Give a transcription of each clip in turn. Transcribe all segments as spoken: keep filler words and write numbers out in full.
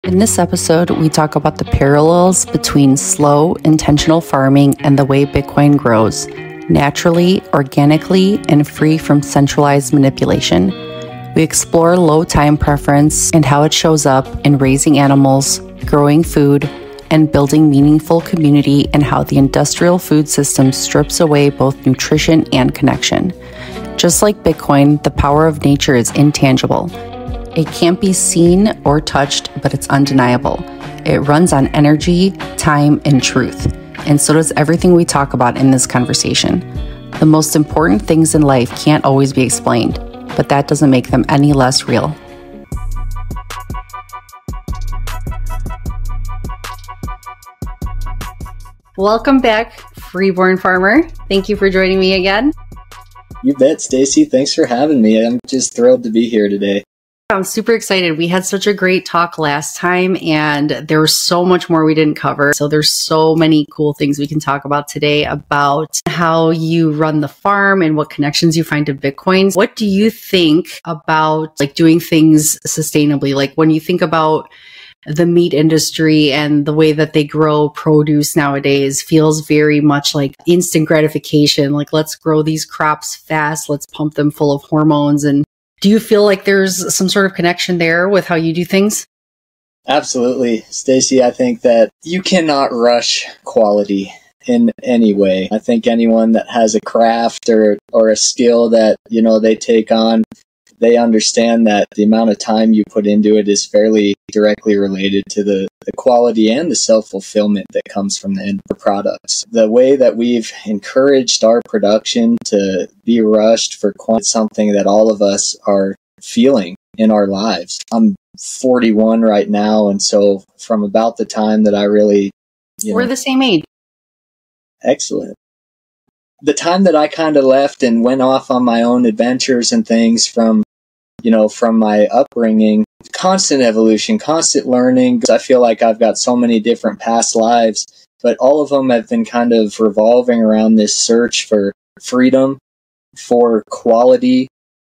In this episode, we talk about the parallels between slow, intentional farming and the way Bitcoin grows, naturally, organically, and free from centralized manipulation. We explore low time preference and how it shows up in raising animals, growing food, and building meaningful community, and how the industrial food system strips away both nutrition and connection. Just like Bitcoin, the power of nature is intangible. It can't be seen or touched, but it's undeniable. It runs on energy, time, and truth. And so does everything we talk about in this conversation. The most important things in life can't always be explained, but that doesn't make them any less real. Welcome back, Freeborn Farmer. Thank you for joining me again. You bet, Stacy. Thanks for having me. I'm just thrilled to be here today. I'm super excited. We had such a great talk last time, and there was so much more we didn't cover. So there's so many cool things we can talk about today about how you run the farm and what connections you find to Bitcoin. What do you think about like doing things sustainably? Like when you think about the meat industry and the way that they grow produce nowadays feels very much like instant gratification. Like, let's grow these crops fast. Let's pump them full of hormones. And do you feel like there's some sort of connection there with how you do things? Absolutely. Stacy, I think that you cannot rush quality in any way. I think anyone that has a craft or, or a skill that, you know, they take on, they understand that the amount of time you put into it is fairly directly related to the, the quality and the self-fulfillment that comes from the end products. The way that we've encouraged our production to be rushed for quantity is something that all of us are feeling in our lives. I'm forty-one right now, and so from about the time that I really... You We're know, the same age. Excellent. The time that I kind of left and went off on my own adventures and things from you know, from my upbringing, constant evolution, constant learning. I feel like I've got so many different past lives, but all of them have been kind of revolving around this search for freedom, for quality,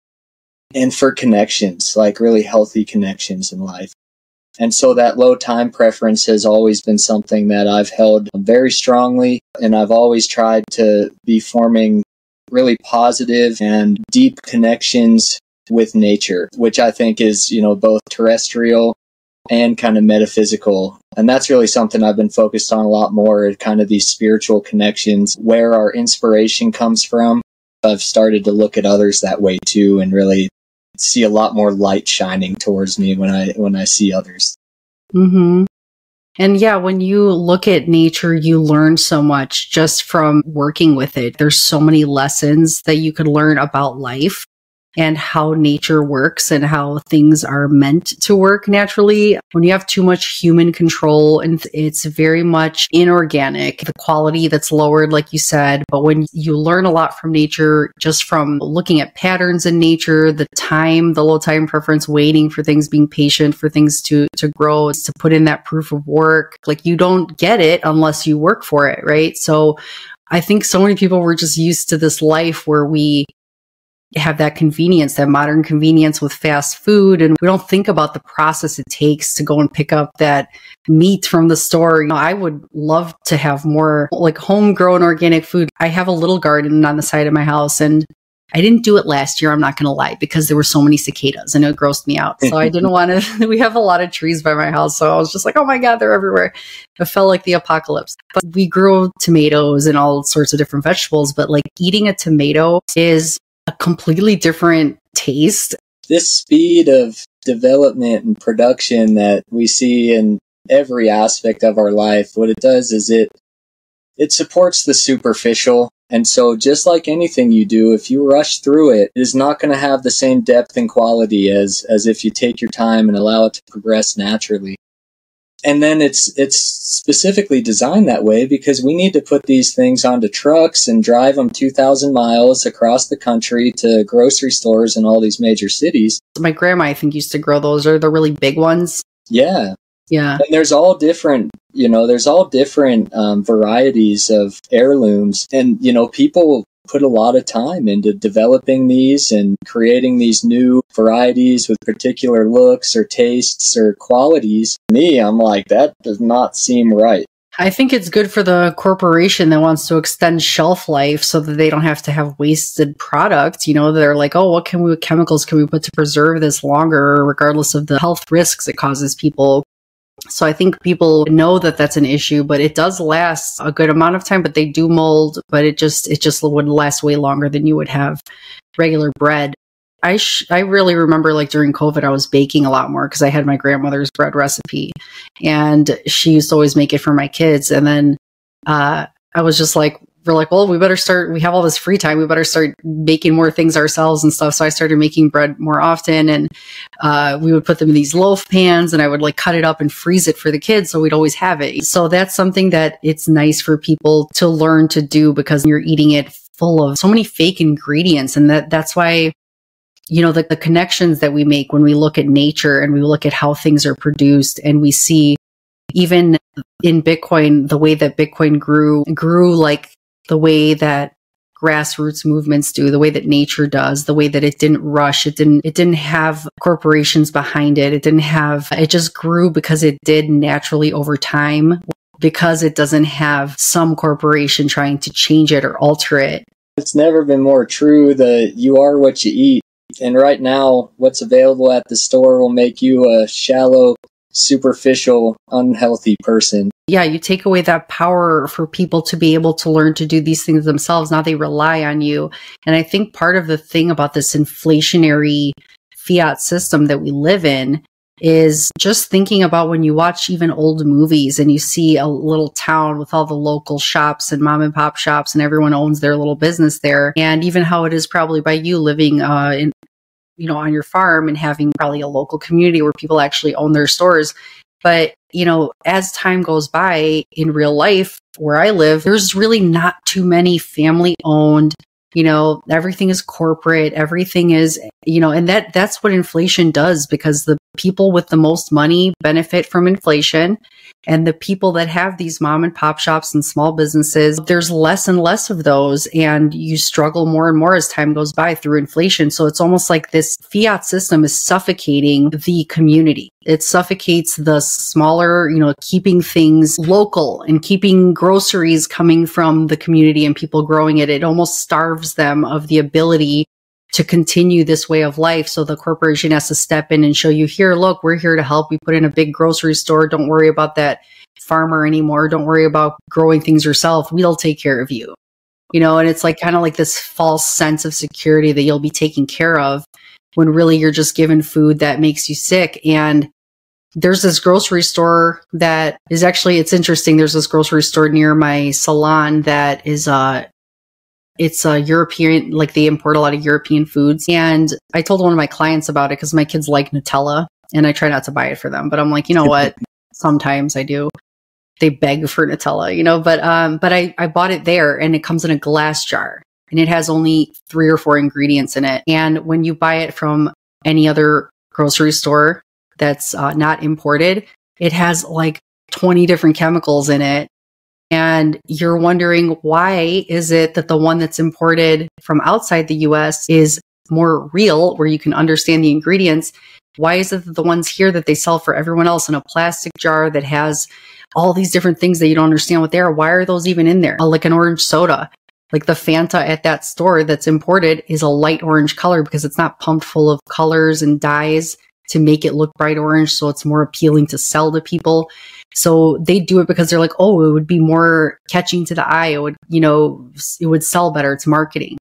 and for connections, like really healthy connections in life. And so that low time preference has always been something that I've held very strongly, and I've always tried to be forming really positive and deep connections with nature, which I think is, you know, both terrestrial and kind of metaphysical. And that's really something I've been focused on a lot more, kind of these spiritual connections, where our inspiration comes from. I've started to look at others that way too, and really see a lot more light shining towards me when I when I see others. Mm-hmm. And yeah, when you look at nature, you learn so much just from working with it. There's so many lessons that you could learn about life and how nature works and how things are meant to work naturally. When you have too much human control and it's very much inorganic, the quality that's lowered, like you said. But when you learn a lot from nature, just from looking at patterns in nature, the time, the low time preference, waiting for things, being patient for things to, to grow, to put in that proof of work, like you don't get it unless you work for it, right? So I think so many people were just used to this life where we have that convenience, that modern convenience with fast food. And we don't think about the process it takes to go and pick up that meat from the store. You know, I would love to have more like homegrown organic food. I have a little garden on the side of my house, and I didn't do it last year, I'm not going to lie, because there were so many cicadas and it grossed me out. So I didn't want to, we have a lot of trees by my house. So I was just like, oh my God, they're everywhere. It felt like the apocalypse. But we grow tomatoes and all sorts of different vegetables. But like eating a tomato is a completely different taste. This speed of development and production that we see in every aspect of our life, what it does is it it supports the superficial. And so just like anything you do, if you rush through it, it is not going to have the same depth and quality as as if you take your time and allow it to progress naturally. And then it's it's specifically designed that way because we need to put these things onto trucks and drive them two thousand miles across the country to grocery stores in all these major cities. My grandma, I think, used to grow those. Are the really big ones? Yeah. Yeah. And there's all different, you know, there's all different um, varieties of heirlooms. And, you know, people put a lot of time into developing these and creating these new varieties with particular looks or tastes or qualities. Me, I'm like, that does not seem right. I think it's good for the corporation that wants to extend shelf life so that they don't have to have wasted products. You know, they're like, oh, what can we, what chemicals can we put to preserve this longer, regardless of the health risks it causes people? So I think people know that that's an issue, but it does last a good amount of time, but they do mold, but it just, it just would last way longer than you would have regular bread. I sh- I really remember like during COVID, I was baking a lot more because I had my grandmother's bread recipe and she used to always make it for my kids. And then uh, I was just like, we're like, well, we better start, we have all this free time. We better start making more things ourselves and stuff. So I started making bread more often and uh, we would put them in these loaf pans and I would like cut it up and freeze it for the kids. So we'd always have it. So that's something that it's nice for people to learn to do because you're eating it full of so many fake ingredients. And that that's why, you know, the, the connections that we make when we look at nature and we look at how things are produced and we see even in Bitcoin, the way that Bitcoin grew, grew like the way that grassroots movements do, the way that nature does, the way that it didn't rush. It didn't, it didn't have corporations behind it. It didn't have, it just grew because it did naturally over time, because it doesn't have some corporation trying to change it or alter it. It's never been more true that you are what you eat. And right now, what's available at the store will make you a shallow, superficial, unhealthy person. Yeah, you take away that power for people to be able to learn to do these things themselves. Now they rely on you. And I think part of the thing about this inflationary fiat system that we live in is just thinking about when you watch even old movies and you see a little town with all the local shops and mom and pop shops and everyone owns their little business there. And even how it is probably by you living uh, in, you know, on your farm and having probably a local community where people actually own their stores. But, you know, as time goes by in real life where I live, there's really not too many family owned. You know, everything is corporate, everything is, you know, and that that's what inflation does, because the people with the most money benefit from inflation. And the people that have these mom and pop shops and small businesses, there's less and less of those. And you struggle more and more as time goes by through inflation. So it's almost like this fiat system is suffocating the community. It suffocates the smaller, you know, keeping things local and keeping groceries coming from the community and people growing it. It almost starves them of the ability to continue this way of life. So the corporation has to step in and show you, here, look, we're here to help. We put in a big grocery store. Don't worry about that farmer anymore. Don't worry about growing things yourself. We'll take care of you. You know, and it's like kind of like this false sense of security that you'll be taken care of when really you're just given food that makes you sick. And there's this grocery store that is actually, it's interesting. There's this grocery store near my salon that is, uh, it's a European, like they import a lot of European foods. And I told one of my clients about it because my kids like Nutella and I try not to buy it for them. But I'm like, you know what? Sometimes I do. They beg for Nutella, you know, but, um, but I, I bought it there and it comes in a glass jar and it has only three or four ingredients in it. And when you buy it from any other grocery store that's uh, not imported, it has like twenty different chemicals in it. And you're wondering, why is it that the one that's imported from outside the U S is more real, where you can understand the ingredients? Why is it that the ones here that they sell for everyone else in a plastic jar that has all these different things that you don't understand what they are, why are those even in there? Like an orange soda, like the Fanta at that store that's imported is a light orange color because it's not pumped full of colors and dyes to make it look bright orange. So it's more appealing to sell to people. So they do it because they're like, oh, it would be more catching to the eye. It would, you know, it would sell better. It's marketing.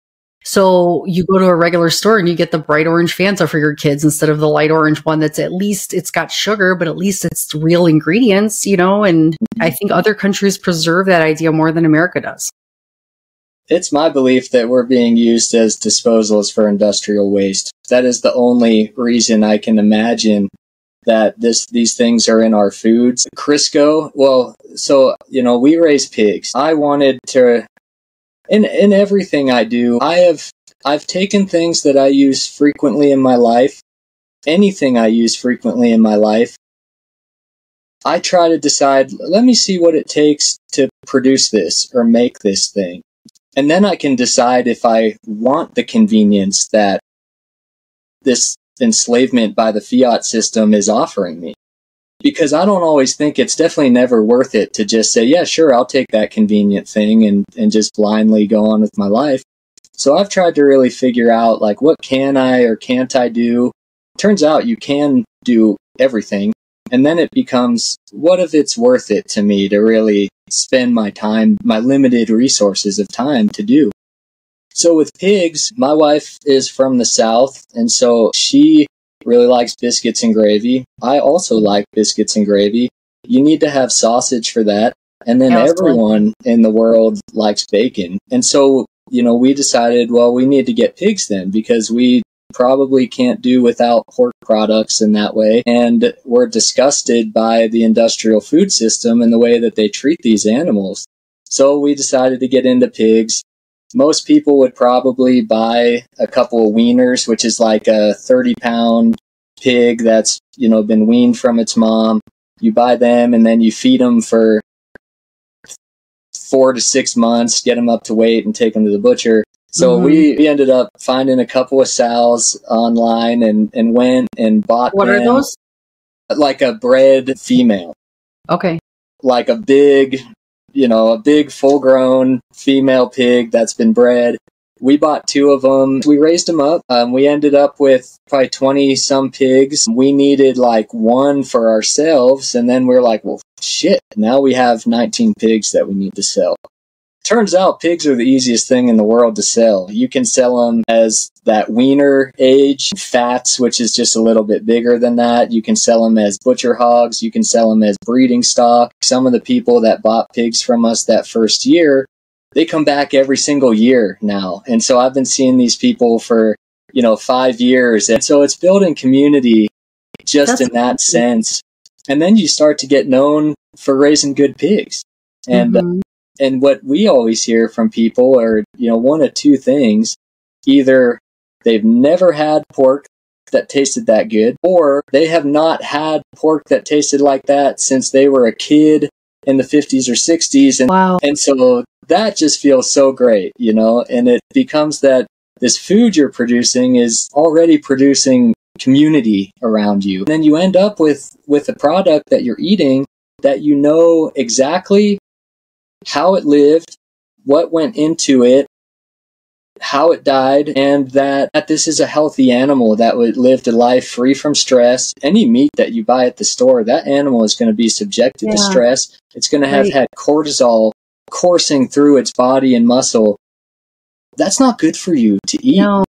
So you go to a regular store and you get the bright orange Fanta for your kids instead of the light orange one that's at least it's got sugar, but at least it's real ingredients, you know, and I think other countries preserve that idea more than America does. It's my belief that we're being used as disposals for industrial waste. That is the only reason I can imagine that this these things are in our foods. Crisco, well, so, you know, we raise pigs. I wanted to, in in everything I do, I have I've taken things that I use frequently in my life, anything I use frequently in my life. I try to decide, let me see what it takes to produce this or make this thing. And then I can decide if I want the convenience that this enslavement by the fiat system is offering me. Because I don't always think it's definitely never worth it to just say, yeah, sure, I'll take that convenient thing and, and just blindly go on with my life. So I've tried to really figure out, like, what can I or can't I do? Turns out you can do everything. And then it becomes, what if it's worth it to me to really spend my time, my limited resources of time to do? So with pigs, my wife is from the South, and so she really likes biscuits and gravy. I also like biscuits and gravy. You need to have sausage for that. And then everyone in the world likes bacon. And so, you know, we decided, well, we need to get pigs then, because we probably can't do without pork products in that way. And we're disgusted by the industrial food system and the way that they treat these animals. So we decided to get into pigs. Most people would probably buy a couple of weaners, which is like a thirty pound pig that's, you know, been weaned from its mom. You buy them and then you feed them for four to six months, get them up to weight and take them to the butcher. So mm-hmm. we, we ended up finding a couple of sows online and, and went and bought what them. What are those? Like a bred female. Okay. Like a big, you know, a big full-grown female pig that's been bred. We bought two of them. We raised them up. Um, we ended up with probably twenty-some pigs. We needed like one for ourselves, and then we we're like, well, shit, now we have nineteen pigs that we need to sell. Turns out pigs are the easiest thing in the world to sell. You can sell them as that weaner age, fats, which is just a little bit bigger than that. You can sell them as butcher hogs. You can sell them as breeding stock. Some of the people that bought pigs from us that first year, they come back every single year now. And so I've been seeing these people for, you know, five years. And so it's building community just That's in that amazing. sense. And then you start to get known for raising good pigs. And mm-hmm. uh, And what we always hear from people are, you know, one of two things. Either they've never had pork that tasted that good, or they have not had pork that tasted like that since they were a kid in the fifties or sixties. And, wow. and so that just feels so great, you know, and it becomes that this food you're producing is already producing community around you. And then you end up with, with a product that you're eating that you know exactly how it lived, what went into it, how it died, and that, that this is a healthy animal that would live a life free from stress. Any meat that you buy at the store, that animal is going to be subjected yeah. to stress. It's going to have right. had cortisol coursing through its body and muscle. That's not good for you to eat. No.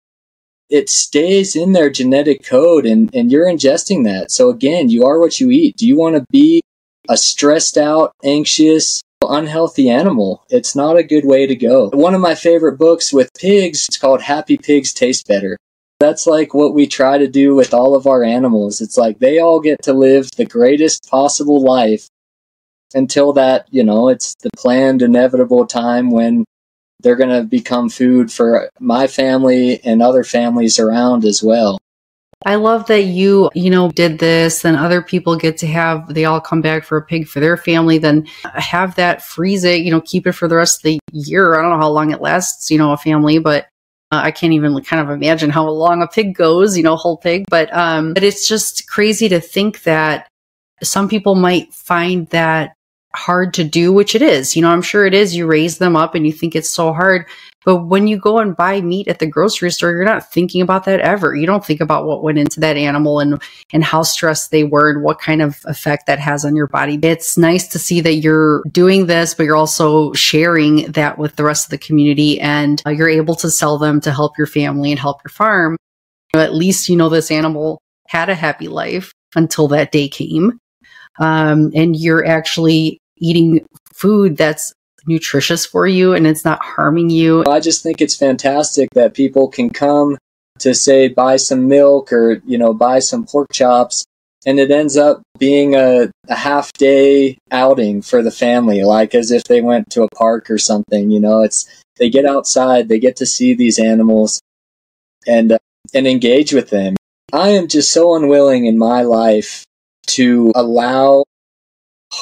It stays in their genetic code, and, and you're ingesting that. So again, you are what you eat. Do you want to be a stressed out, anxious, unhealthy animal? It's not a good way to go. One of my favorite books with pigs, it's called Happy Pigs Taste Better. That's like what we try to do with all of our animals. It's like they all get to live the greatest possible life until that, you know, it's the planned inevitable time when they're going to become food for my family and other families around as well. I love that you, you know, did this, then other people get to have, they all come back for a pig for their family, then have that, freeze it, you know, keep it for the rest of the year. I don't know how long it lasts, you know, a family, but uh, I can't even kind of imagine how long a pig goes, you know, whole pig. But, um, but it's just crazy to think that some people might find that hard to do, which it is. You know, I'm sure it is. You raise them up and you think it's so hard. But when you go and buy meat at the grocery store, you're not thinking about that ever. You don't think about what went into that animal and, and how stressed they were and what kind of effect that has on your body. It's nice to see that you're doing this, but you're also sharing that with the rest of the community, and uh, you're able to sell them to help your family and help your farm. You know, at least, you know, this animal had a happy life until that day came. Um, and you're actually eating food that's nutritious for you and it's not harming you. I just think it's fantastic that people can come to, say, buy some milk or, you know, buy some pork chops, and it ends up being a, a half day outing for the family, like as if they went to a park or something. You know, it's, they get outside, they get to see these animals and, uh, and engage with them. I am just so unwilling in my life to allow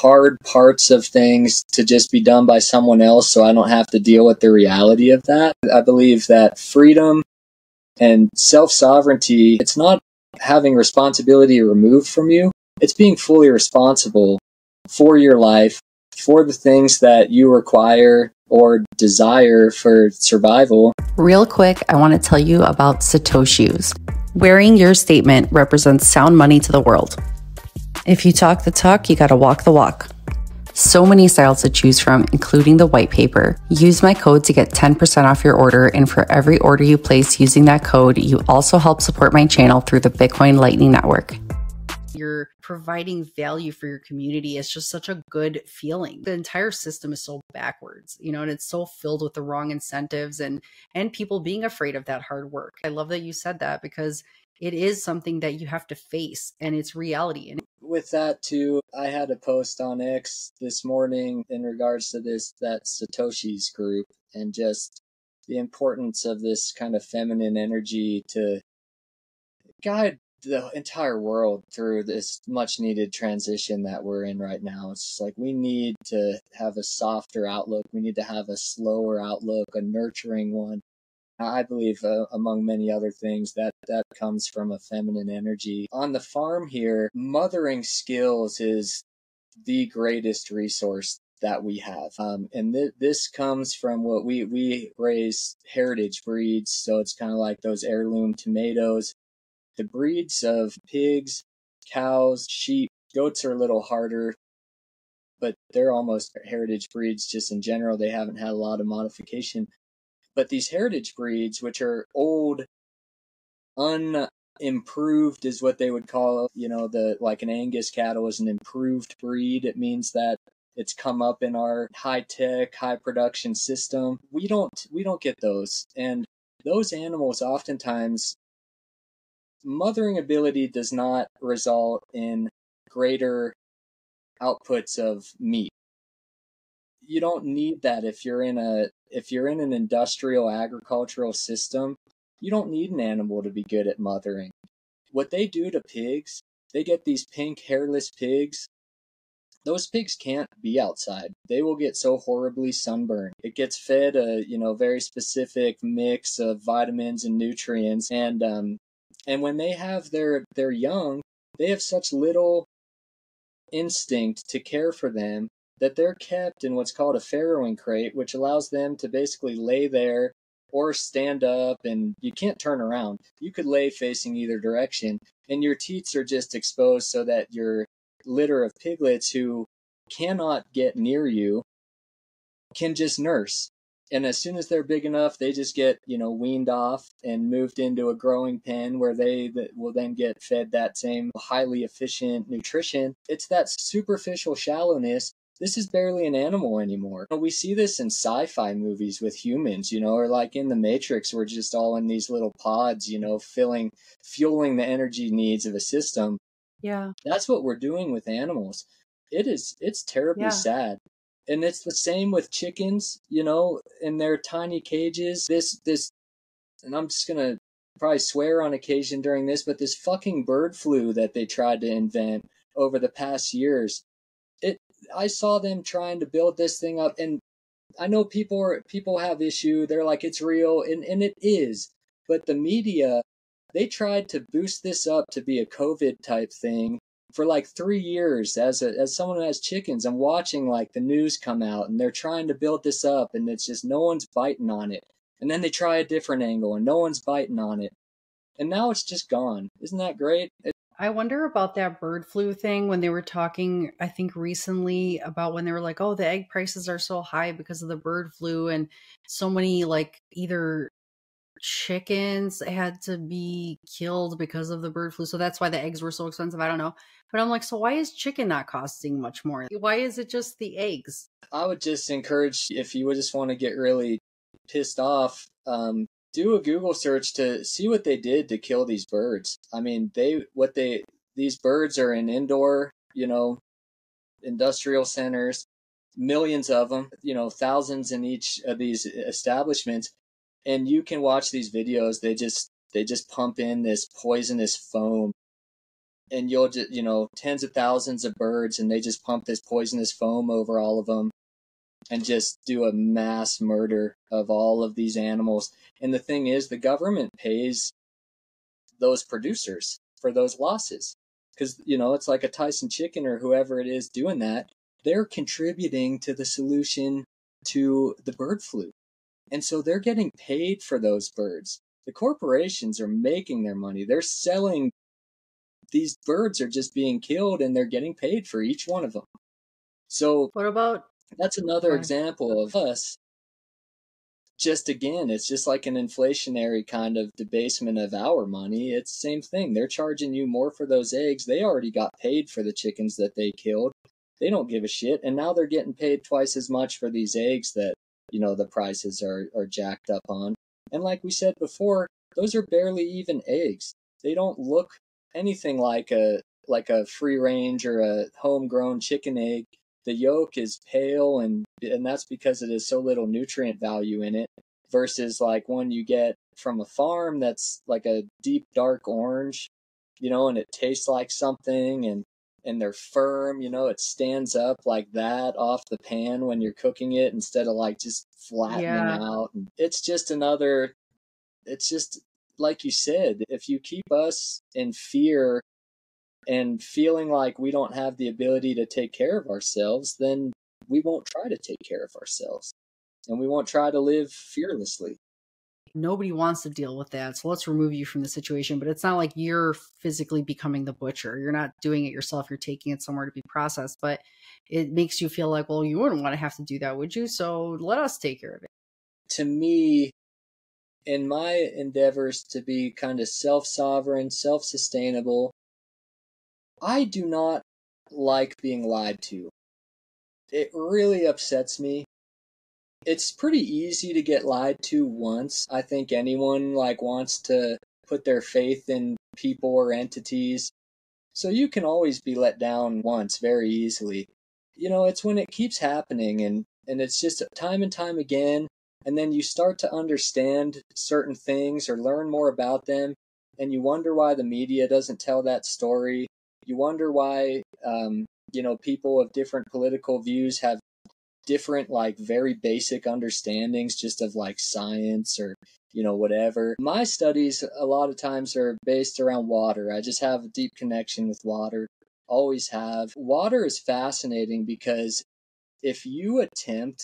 hard parts of things to just be done by someone else so I don't have to deal with the reality of that. I believe that freedom and self-sovereignty, it's not having responsibility removed from you. It's being fully responsible for your life, for the things that you require or desire for survival. Real quick, I want to tell you about Satoshis. Wearing your statement represents sound money to the world. If you talk the talk, you gotta walk the walk. So many styles to choose from, including the white paper. Use my code to get ten percent off your order, and for every order you place using that code, you also help support my channel through the Bitcoin Lightning Network. You're providing value for your community. It's just such a good feeling. The entire system is so backwards, you know, and it's so filled with the wrong incentives and and people being afraid of that hard work. I love that you said that because it is something that you have to face and it's reality. And with that too, I had a post on X this morning in regards to this, that Satoshi's group, and just the importance of this kind of feminine energy to guide the entire world through this much needed transition that we're in right now. It's just like we need to have a softer outlook. We need to have a slower outlook, a nurturing one. I believe, uh, among many other things, that that comes from a feminine energy. On the farm here, mothering skills is the greatest resource that we have. Um, and th- this comes from what we, we raise heritage breeds. So it's kind of like those heirloom tomatoes. The breeds of pigs, cows, sheep, goats are a little harder, but they're almost heritage breeds just in general. They haven't had a lot of modification. But these heritage breeds, which are old, unimproved is what they would call, you know, the like an Angus cattle is an improved breed. It means that it's come up in our high-tech, high-production system. We don't we don't get those. And those animals oftentimes, mothering ability does not result in greater outputs of meat. You don't need that if you're in a if you're in an industrial agricultural system. You don't need an animal to be good at mothering. What they do to pigs, they get these pink hairless pigs. Those pigs can't be outside. They will get so horribly sunburned. It gets fed a, you know, very specific mix of vitamins and nutrients, and um and when they have their their young, they have such little instinct to care for them that they're kept in what's called a farrowing crate, which allows them to basically lay there or stand up, and you can't turn around. You could lay facing either direction, and your teats are just exposed so that your litter of piglets who cannot get near you can just nurse. And as soon as they're big enough, they just get, you know, weaned off and moved into a growing pen where they will then get fed that same highly efficient nutrition. It's that superficial shallowness. This is barely an animal anymore. We see this in sci-fi movies with humans, you know, or like in the Matrix, we're just all in these little pods, you know, filling, fueling the energy needs of a system. yeah, That's what we're doing with animals. It is, it's terribly yeah. sad. And it's the same with chickens, you know, in their tiny cages. This, this, and I'm just going to probably swear on occasion during this, but this fucking bird flu that they tried to invent over the past years, it, I saw them trying to build this thing up, and I know people are, people have issue. They're like, it's real, and, and it is. But the media, they tried to boost this up to be a COVID type thing for like three years. As a, as someone who has chickens, I'm watching like the news come out, and they're trying to build this up, and it's just no one's biting on it. And then they try a different angle, and no one's biting on it. And now it's just gone. Isn't that great? It, I wonder about that bird flu thing when they were talking, I think recently, about when they were like, oh, the egg prices are so high because of the bird flu, and so many like either chickens had to be killed because of the bird flu. So that's why the eggs were so expensive. I don't know. But I'm like, so why is chicken not costing much more? Why is it just the eggs? I would just encourage, if you would just want to get really pissed off, um, do a Google search to see what they did to kill these birds. I mean, they, what they, these birds are in indoor, you know, industrial centers, millions of them, you know, thousands in each of these establishments. And you can watch these videos. They just, they just pump in this poisonous foam and you'll just, you know, tens of thousands of birds, and they just pump this poisonous foam over all of them and just do a mass murder of all of these animals. And the thing is, the government pays those producers for those losses. Because, you know, it's like a Tyson chicken or whoever it is doing that. They're contributing to the solution to the bird flu. And so they're getting paid for those birds. The corporations are making their money. They're selling. These birds are just being killed, and they're getting paid for each one of them. So what about that's another Right. example of us. Just again, it's just like an inflationary kind of debasement of our money. It's the same thing. They're charging you more for those eggs. They already got paid for the chickens that they killed. They don't give a shit. And now they're getting paid twice as much for these eggs that, you know, the prices are, are jacked up on. And like we said before, those are barely even eggs. They don't look anything like a like a free range or a homegrown chicken egg. The yolk is pale, and and that's because it has so little nutrient value in it, versus like one you get from a farm that's like a deep dark orange, you know, and it tastes like something, and and they're firm, you know, it stands up like that off the pan when you're cooking it instead of like just flattening Yeah. out. It's just another, it's just like you said, if you keep us in fear and feeling like we don't have the ability to take care of ourselves, then we won't try to take care of ourselves. And we won't try to live fearlessly. Nobody wants to deal with that. So let's remove you from the situation. But it's not like you're physically becoming the butcher. You're not doing it yourself. You're taking it somewhere to be processed. But it makes you feel like, well, you wouldn't want to have to do that, would you? So let us take care of it. To me, in my endeavors to be kind of self-sovereign, self-sustainable, I do not like being lied to. It really upsets me. It's pretty easy to get lied to once. I think anyone like wants to put their faith in people or entities. So you can always be let down once very easily. You know, it's when it keeps happening, and, and it's just time and time again, and then you start to understand certain things or learn more about them, and you wonder why the media doesn't tell that story. You wonder why, um, you know, people of different political views have different, like, very basic understandings just of, like, science or, you know, whatever. My studies, a lot of times, are based around water. I just have a deep connection with water. Always have. Water is fascinating because if you attempt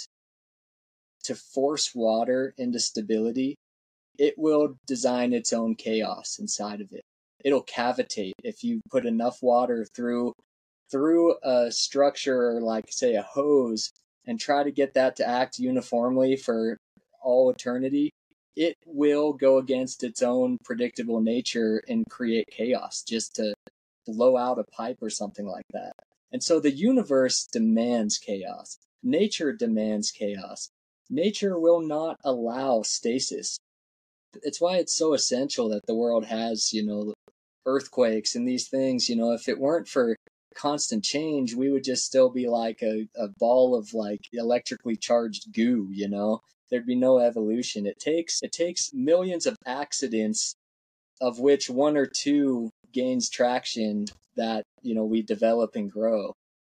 to force water into stability, it will design its own chaos inside of it. It'll cavitate if you put enough water through through a structure like, say, a hose, and try to get that to act uniformly for all eternity. It will go against its own predictable nature and create chaos just to blow out a pipe or something like that. And so the universe demands chaos. Nature demands chaos. Nature will not allow stasis. It's why it's so essential that the world has, you know, earthquakes and these things. You know, if it weren't for constant change, we would just still be like a, a ball of like electrically charged goo, you know? There'd be no evolution. It takes it takes millions of accidents, of which one or two gains traction, that, you know, we develop and grow.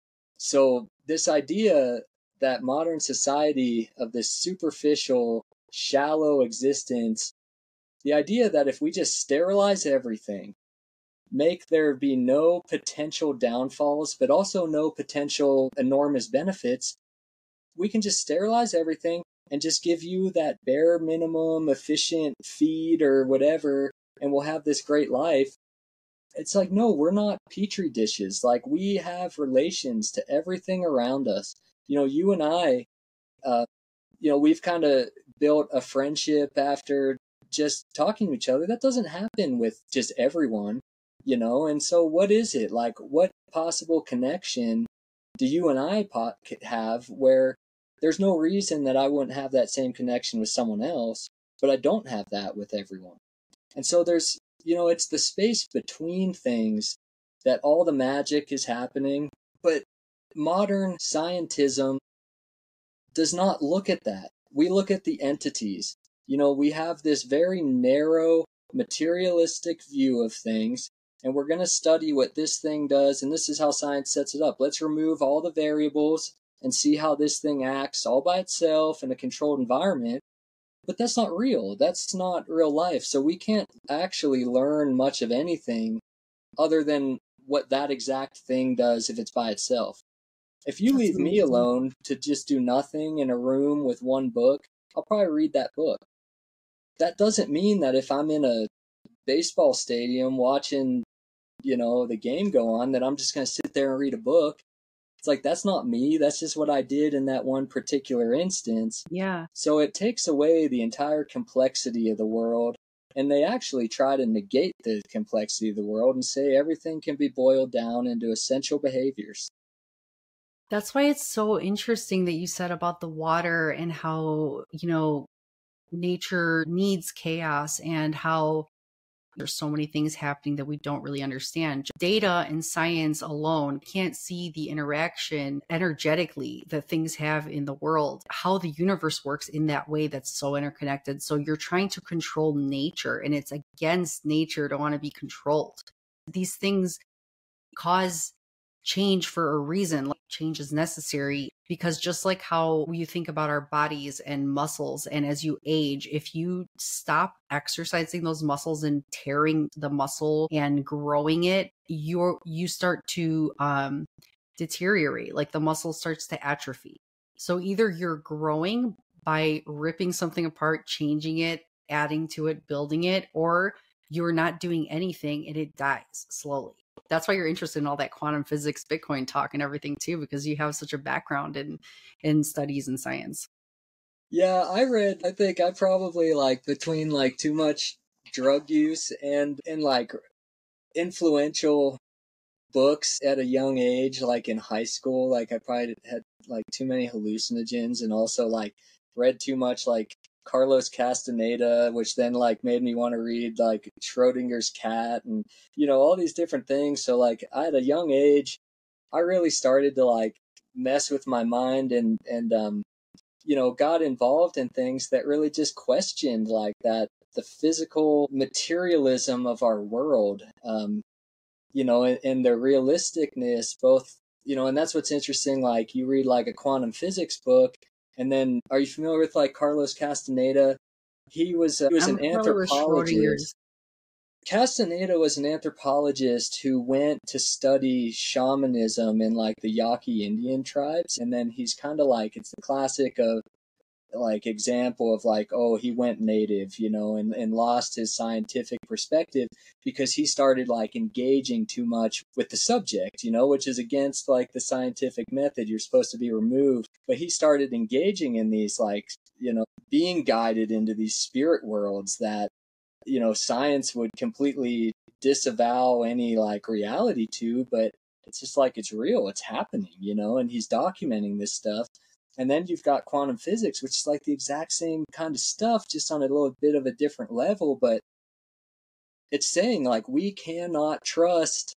So this idea that modern society, of this superficial, shallow existence, the idea that if we just sterilize everything, make there be no potential downfalls, but also no potential enormous benefits, we can just sterilize everything and just give you that bare minimum efficient feed or whatever, and we'll have this great life. It's like, no, we're not petri dishes. Like, we have relations to everything around us. You know, you and I, uh, you know, we've kind of built a friendship after just talking to each other. That doesn't happen with just everyone, you know? And so what is it? Like, what possible connection do you and I po- have where there's no reason that I wouldn't have that same connection with someone else, but I don't have that with everyone? And so there's, you know, it's the space between things that all the magic is happening. But modern scientism does not look at that. We look at the entities. You know, we have this very narrow, materialistic view of things and we're going to study what this thing does, and this is how science sets it up. Let's remove all the variables and see how this thing acts all by itself in a controlled environment. But that's not real. That's not real life. So we can't actually learn much of anything other than what that exact thing does if it's by itself. If you That's leave me amazing. alone to just do nothing in a room with one book, I'll probably read that book. That doesn't mean that if I'm in a baseball stadium watching, you know, the game go on, that I'm just going to sit there and read a book. It's like, that's not me. That's just what I did in that one particular instance. Yeah. So it takes away the entire complexity of the world. And they actually try to negate the complexity of the world and say everything can be boiled down into essential behaviors. That's why it's so interesting that you said about the water and how, you know, nature needs chaos and how there's so many things happening that we don't really understand. Data and science alone can't see the interaction energetically that things have in the world, how the universe works in that way that's so interconnected. So you're trying to control nature, and it's against nature to want to be controlled. These things cause change for a reason. Like, change is necessary because just like how you think about our bodies and muscles, and as you age, if you stop exercising those muscles and tearing the muscle and growing it, you're, you start to um, deteriorate, like the muscle starts to atrophy. So either you're growing by ripping something apart, changing it, adding to it, building it, or you're not doing anything and it dies slowly. That's why you're interested in all that quantum physics, Bitcoin talk and everything too, because you have such a background in, in studies and science. Yeah, I read, I think I probably like between like too much drug use and, and like influential books at a young age, like in high school, like I probably had like too many hallucinogens and also like read too much like Carlos Castaneda, which then like made me want to read like Schrodinger's cat and, you know, all these different things. So like at a young age, I really started to like mess with my mind and, and, um, you know, got involved in things that really just questioned like that, the physical materialism of our world, um, you know, and, and the realisticness, both, you know, and that's what's interesting. Like you read like a quantum physics book, and then are you familiar with like Carlos Castaneda? He was, uh, he was I'm an familiar with Schrodinger's. anthropologist. Castaneda was an anthropologist who went to study shamanism in like the Yaqui Indian tribes. And then he's kind of like, it's the classic of like example of like, oh, he went native, you know, and, and lost his scientific perspective because he started like engaging too much with the subject, you know, which is against like the scientific method. You're supposed to be removed. But he started engaging in these like, you know, being guided into these spirit worlds that, you know, science would completely disavow any like reality to, but it's just like it's real, it's happening, you know, and he's documenting this stuff. And then you've got quantum physics, which is like the exact same kind of stuff, just on a little bit of a different level. But it's saying like we cannot trust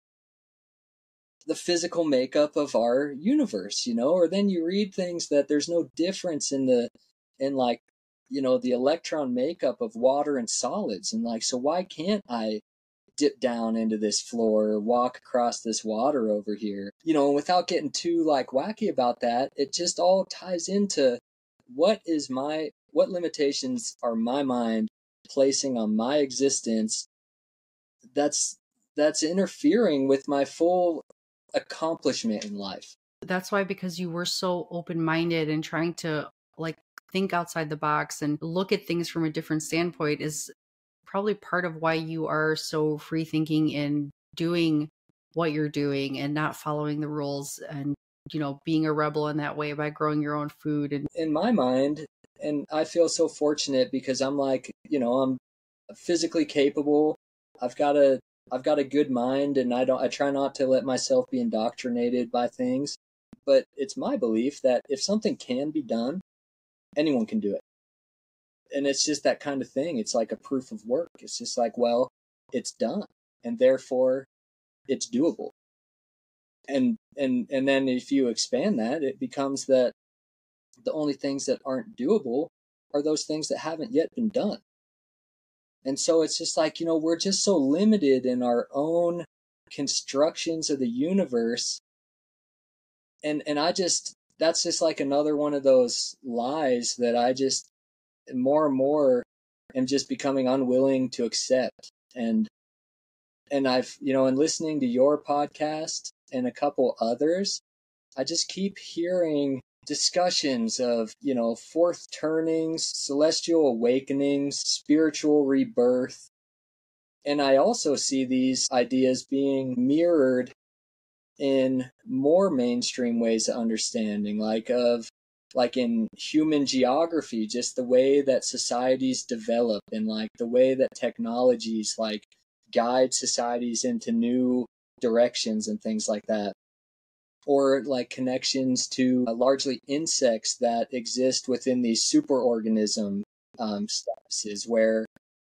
the physical makeup of our universe, you know, or then you read things that there's no difference in the, in like, you know, the electron makeup of water and solids. And like, so why can't I dip down into this floor or walk across this water over here, you know, and without getting too like wacky about that, it just all ties into what is my, what limitations are my mind placing on my existence that's, that's interfering with my full accomplishment in life. That's why, because you were so open-minded and trying to like think outside the box and look at things from a different standpoint is probably part of why you are so free thinking in doing what you're doing and not following the rules and, you know, being a rebel in that way by growing your own food. And in my mind, and I feel so fortunate because I'm like, you know, I'm physically capable. I've got a, I've got a good mind, and I don't, I try not to let myself be indoctrinated by things. But it's my belief that if something can be done, anyone can do it. And it's just that kind of thing. It's like a proof of work. It's just like, well, it's done, and therefore it's doable. And, and, and then if you expand that, it becomes that the only things that aren't doable are those things that haven't yet been done. And so it's just like, you know, we're just so limited in our own constructions of the universe. And, and I just, that's just like another one of those lies that I just more and more am just becoming unwilling to accept. And, and I've, you know, in listening to your podcast and a couple others, I just keep hearing discussions of, you know, fourth turnings, celestial awakenings, spiritual rebirth. And I also see these ideas being mirrored in more mainstream ways of understanding, like of like in human geography, just the way that societies develop and like the way that technologies like guide societies into new directions and things like that. Or like connections to uh, largely insects that exist within these superorganism um, statuses, where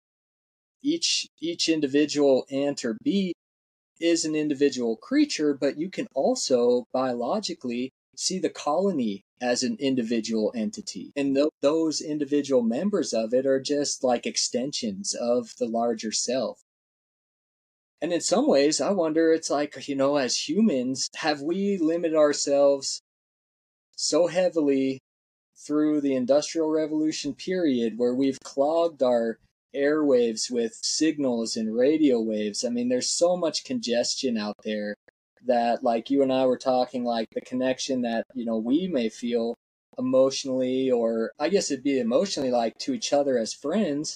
each each individual ant or bee is an individual creature, but you can also biologically see the colony as an individual entity. And th- those individual members of it are just like extensions of the larger self. And in some ways, I wonder, it's like, you know, as humans, have we limited ourselves so heavily through the Industrial Revolution period where we've clogged our airwaves with signals and radio waves? I mean, there's so much congestion out there that, like you and I were talking, like the connection that, you know, we may feel emotionally, or I guess it'd be emotionally, like to each other as friends.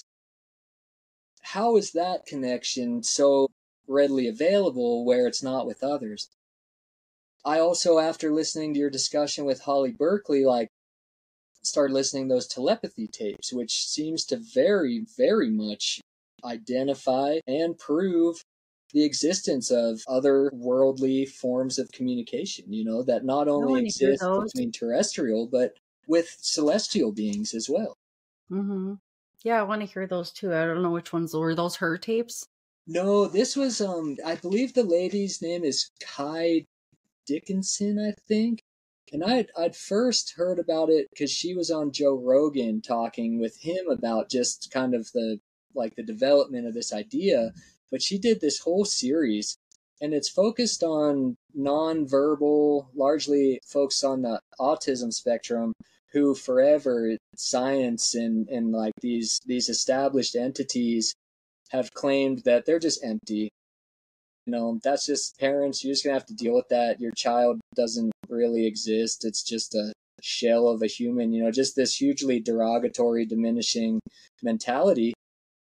How is that connection so readily available where it's not with others? I also, after listening to your discussion with Holly Berkeley, like started listening to those telepathy tapes, which seems to very, very much identify and prove the existence of other worldly forms of communication, you know, that not only exist between terrestrial, but with celestial beings as well. Mm-hmm. Yeah, I want to hear those too. I don't know which ones were those her tapes. No, this was, um, I believe the lady's name is Kai Dickinson, I think. And I'd, I'd first heard about it because she was on Joe Rogan talking with him about just kind of the, like the development of this idea. But she did this whole series, and it's focused on nonverbal, largely folks on the autism spectrum who forever science and, and like these, these established entities have claimed that they're just empty. You know, that's just parents. You're just going to have to deal with that. Your child doesn't really exist. It's just a shell of a human, you know, just this hugely derogatory, diminishing mentality.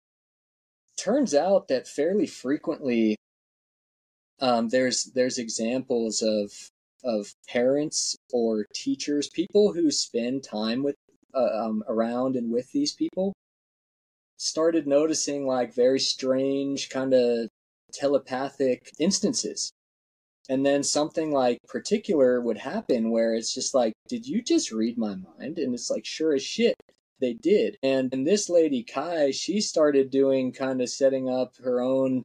Turns out that fairly frequently um, there's there's examples of of parents or teachers, people who spend time with uh, um, around and with these people, started noticing like very strange kind of telepathic instances. And then something like particular would happen where it's just like, did you just read my mind? And it's like, sure as shit, they did. And, and this lady, Kai, she started doing kind of setting up her own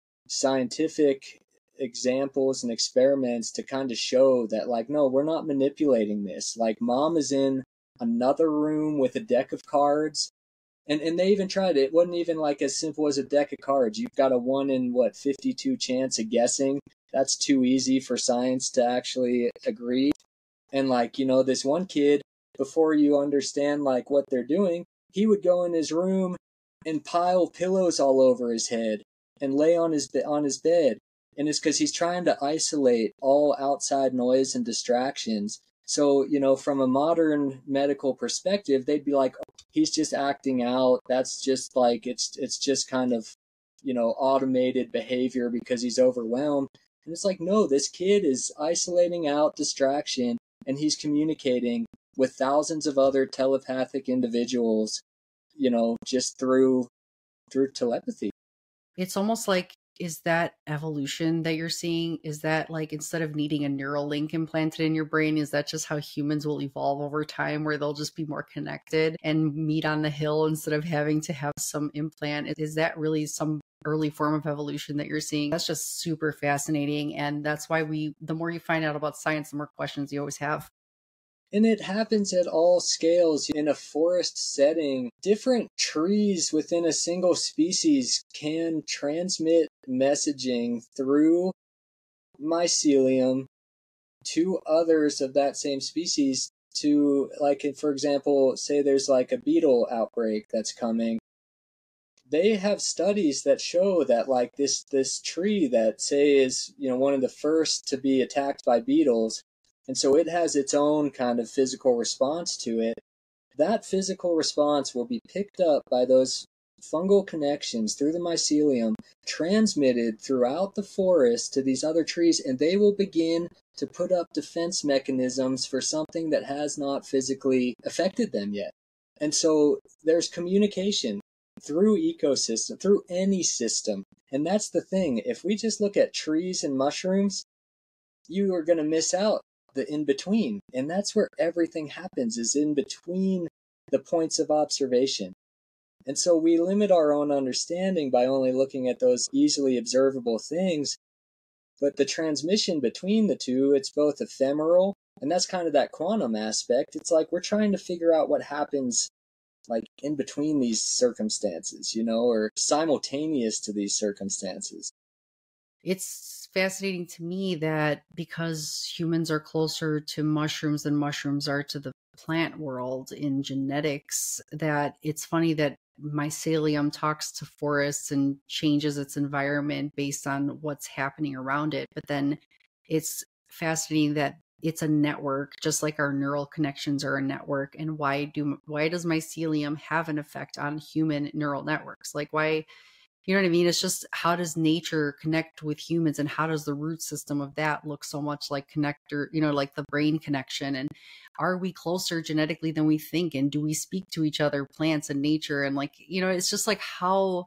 scientific examples and experiments to kind of show that, like, no, we're not manipulating this. Like, mom is in another room with a deck of cards. And and they even tried it. It wasn't even like as simple as a deck of cards. You've got a one in, what, fifty-two chance of guessing. That's too easy for science to actually agree. And like, you know, this one kid, before you understand like what they're doing, he would go in his room and pile pillows all over his head and lay on his be- on his bed. And it's because he's trying to isolate all outside noise and distractions. So, you know, from a modern medical perspective, they'd be like, oh, he's just acting out. That's just like, it's it's just kind of, you know, automated behavior because he's overwhelmed. And it's like, no, this kid is isolating out distraction, and he's communicating with thousands of other telepathic individuals, you know, just through through telepathy. It's almost like, is that evolution that you're seeing? Is that like, instead of needing a neural link implanted in your brain, is that just how humans will evolve over time, where they'll just be more connected and meet on the hill instead of having to have some implant? Is that really some early form of evolution that you're seeing? That's just super fascinating. And that's why we, the more you find out about science, the more questions you always have. And it happens at all scales. In a forest setting, different trees within a single species can transmit messaging through mycelium to others of that same species to, like, for example, say there's like a beetle outbreak that's coming. They have studies that show that like this this tree that say is, you know, one of the first to be attacked by beetles, and so it has its own kind of physical response to it. That physical response will be picked up by those fungal connections through the mycelium, transmitted throughout the forest to these other trees, and they will begin to put up defense mechanisms for something that has not physically affected them yet. And so there's communication through ecosystem, through any system. And that's the thing. If we just look at trees and mushrooms, you are going to miss out the in-between. And that's where everything happens, is in between the points of observation. And so we limit our own understanding by only looking at those easily observable things. But the transmission between the two, it's both ephemeral, and that's kind of that quantum aspect. It's like we're trying to figure out what happens like in between these circumstances, you know, or simultaneous to these circumstances. It's fascinating to me that because humans are closer to mushrooms than mushrooms are to the plant world in genetics, that it's funny that mycelium talks to forests and changes its environment based on what's happening around it. But then it's fascinating that it's a network, just like our neural connections are a network. And why do why does mycelium have an effect on human neural networks? Like why, you know what I mean? It's just, how does nature connect with humans, and how does the root system of that look so much like connector, you know, like the brain connection? And are we closer genetically than we think? And do we speak to each other, plants and nature? And like, you know, it's just like how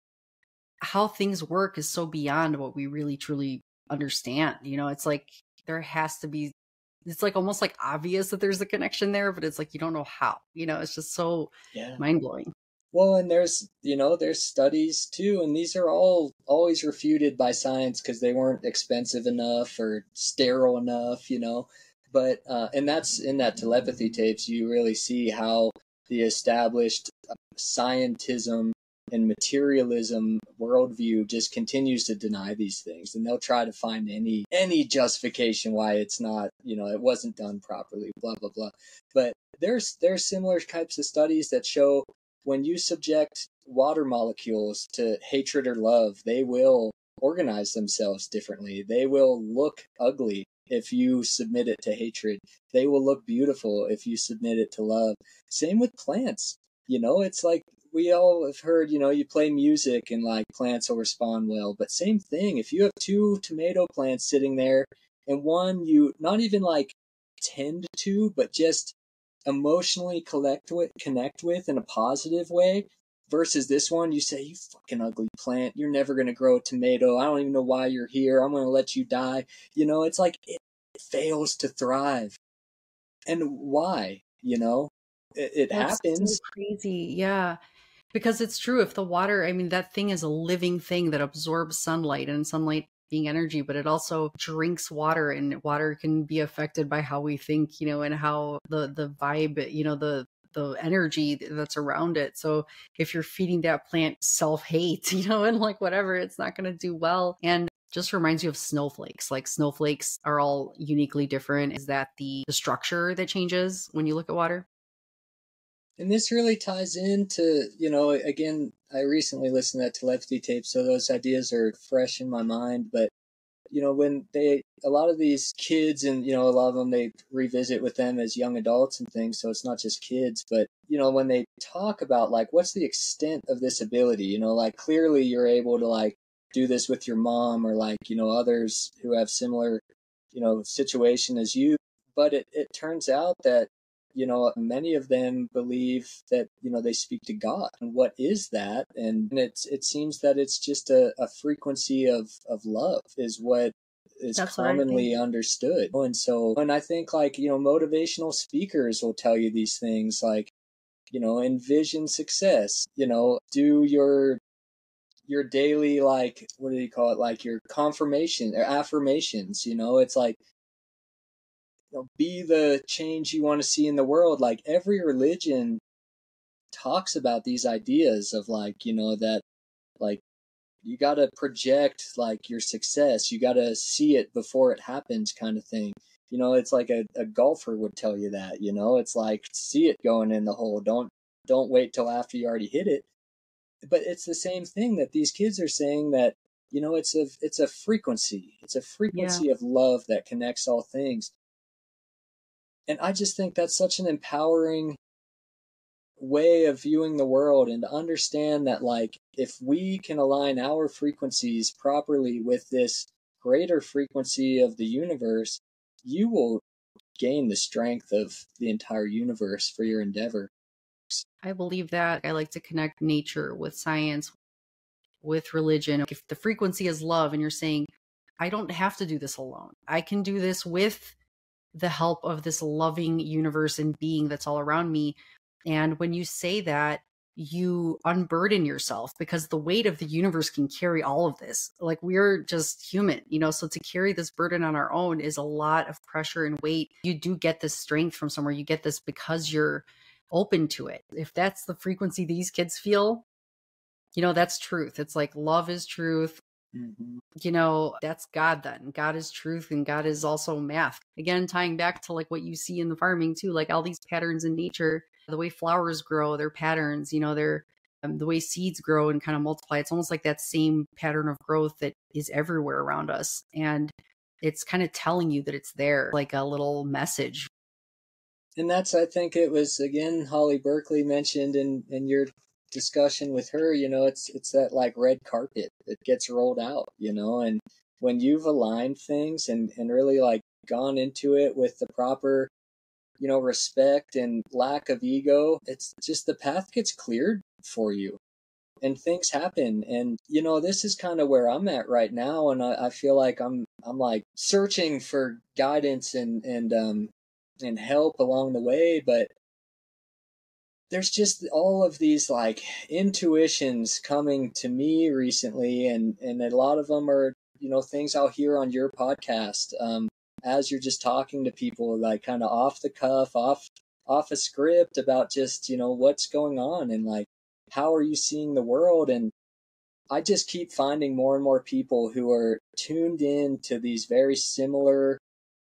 how things work is so beyond what we really truly understand. You know, it's like there has to be, it's like almost like obvious that there's a connection there, but it's like you don't know how. You know, it's just so yeah. mind-blowing. Well, and there's, you know, there's studies too, and these are all always refuted by science because they weren't expensive enough or sterile enough, you know. But, uh, and that's in that telepathy tapes, you really see how the established scientism and materialism worldview just continues to deny these things, and they'll try to find any any justification why it's not, you know, it wasn't done properly, blah blah blah. But there's there's similar types of studies that show when you subject water molecules to hatred or love, they will organize themselves differently. They will look ugly if you submit it to hatred. They will look beautiful if you submit it to love. Same with plants. You know, it's like we all have heard, you know, you play music and like plants will respond well. But same thing, if you have two tomato plants sitting there and one you not even like tend to, but just emotionally collect with, connect with in a positive way, versus this one, you say, you fucking ugly plant, you're never going to grow a tomato. I don't even know why you're here. I'm going to let you die. You know, it's like it fails to thrive. And why, you know? It, it That's happens. So crazy. Yeah. Because it's true. If the water, I mean, that thing is a living thing that absorbs sunlight, and sunlight being energy, but it also drinks water, and water can be affected by how we think, you know, and how the, the vibe, you know, the, the energy that's around it. So if you're feeding that plant self-hate, you know, and like whatever, it's not going to do well. And just reminds you of snowflakes. Like snowflakes are all uniquely different. Is that the, the structure that changes when you look at water? And this really ties into, you know, again, I recently listened to that telepathy tape, so those ideas are fresh in my mind. But, you know, when they, a lot of these kids and, you know, a lot of them, they revisit with them as young adults and things. So it's not just kids, but, you know, when they talk about like, what's the extent of this ability, you know, like clearly you're able to like do this with your mom or like, you know, others who have similar, you know, situation as you. But it, it turns out that, you know, many of them believe that, you know, they speak to God. And what is that? And it's, it seems that it's just a, a frequency of, of love is what is That's commonly understood. And so, and I think like, you know, motivational speakers will tell you these things like, you know, envision success, you know, do your, your daily, like, what do you call it? Like your confirmation or affirmations, you know, it's like, you know, be the change you want to see in the world. Like every religion talks about these ideas of like, you know, that like You got to project like your success. You got to see it before it happens, kind of thing. You know, it's like a, a golfer would tell you that, you know, it's like, see it going in the hole. Don't, don't wait till after you already hit it. But it's the same thing that these kids are saying, that, you know, it's a, it's a frequency. It's a frequency yeah. of love that connects all things. And I just think that's such an empowering way of viewing the world, and to understand that, like, if we can align our frequencies properly with this greater frequency of the universe, you will gain the strength of the entire universe for your endeavor. I believe that. I like to connect nature with science, with religion. If the frequency is love and you're saying, I don't have to do this alone, I can do this with the help of this loving universe and being that's all around me. And when you say that, you unburden yourself, because the weight of the universe can carry all of this. Like, we're just human, you know, so to carry this burden on our own is a lot of pressure and weight. You do get this strength from somewhere. You get this because you're open to it. If that's the frequency these kids feel, you know, that's truth. It's like, love is truth. Mm-hmm. You know, that's God then. God is truth, and God is also math. Again, tying back to like what you see in the farming too, like all these patterns in nature, the way flowers grow, their patterns, you know, they're um, the way seeds grow and kind of multiply. It's almost like that same pattern of growth that is everywhere around us. And it's kind of telling you that it's there, like a little message. And that's, I think it was, again, Holly Berkeley mentioned in, in your discussion with her, you know, it's it's that like red carpet that gets rolled out, you know, and when you've aligned things and, and really like gone into it with the proper, you know, respect and lack of ego, it's just the path gets cleared for you and things happen. And, you know, this is kind of where I'm at right now. And I, I feel like I'm, I'm like searching for guidance and, and, um, and help along the way. But there's just all of these like intuitions coming to me recently. And, and a lot of them are, you know, things I'll hear on your podcast, um, as you're just talking to people, like kind of off the cuff, off, off a script about just, you know, what's going on and like, how are you seeing the world? And I just keep finding more and more people who are tuned in to these very similar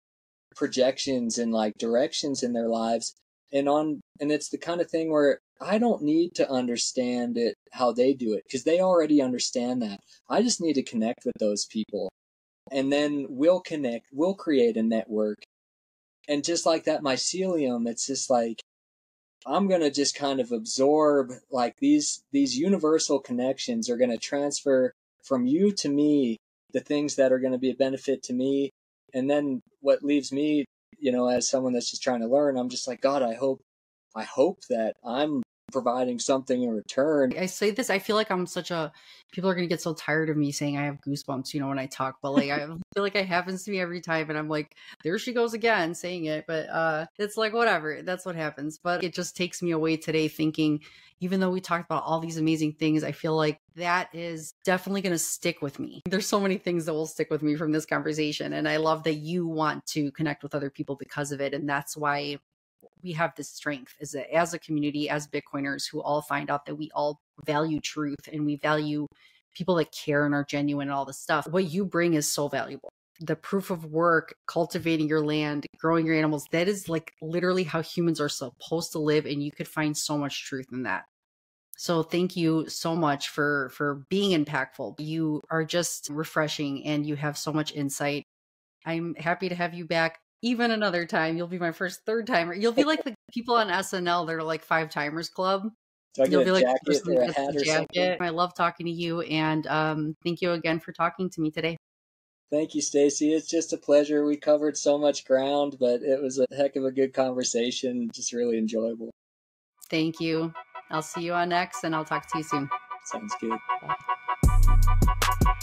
projections and like directions in their lives. And on, and it's the kind of thing where I don't need to understand it, how they do it, because they already understand that. I just need to connect with those people, and then we'll connect, we'll create a network. And just like that mycelium, it's just like, I'm going to just kind of absorb like these, these universal connections are going to transfer from you to me, the things that are going to be a benefit to me. And then what leaves me, you know, as someone that's just trying to learn, I'm just like, God, I hope, I hope that I'm providing something in return. I say this, I feel like I'm such a, people are going to get so tired of me saying I have goosebumps, you know, when I talk, but like, I feel like it happens to me every time. And I'm like, there she goes again saying it, but uh, it's like, whatever, that's what happens. But it just takes me away today thinking, even though we talked about all these amazing things, I feel like that is definitely going to stick with me. There's so many things that will stick with me from this conversation. And I love that you want to connect with other people because of it. And that's why we have this strength as a, as a community, as Bitcoiners who all find out that we all value truth and we value people that care and are genuine and all this stuff. What you bring is so valuable. The proof of work, cultivating your land, growing your animals, that is like literally how humans are supposed to live. And you could find so much truth in that. So thank you so much for, for being impactful. You are just refreshing and you have so much insight. I'm happy to have you back even another time. You'll be my first third timer. You'll be like the people on S N L. They're like five timers club. Do I get You'll be a like jacket or a hat or something? I love talking to you. And um, thank you again for talking to me today. Thank you, Stacy. It's just a pleasure. We covered so much ground, but it was a heck of a good conversation. Just really enjoyable. Thank you. I'll see you on X and I'll talk to you soon. Sounds good. Bye.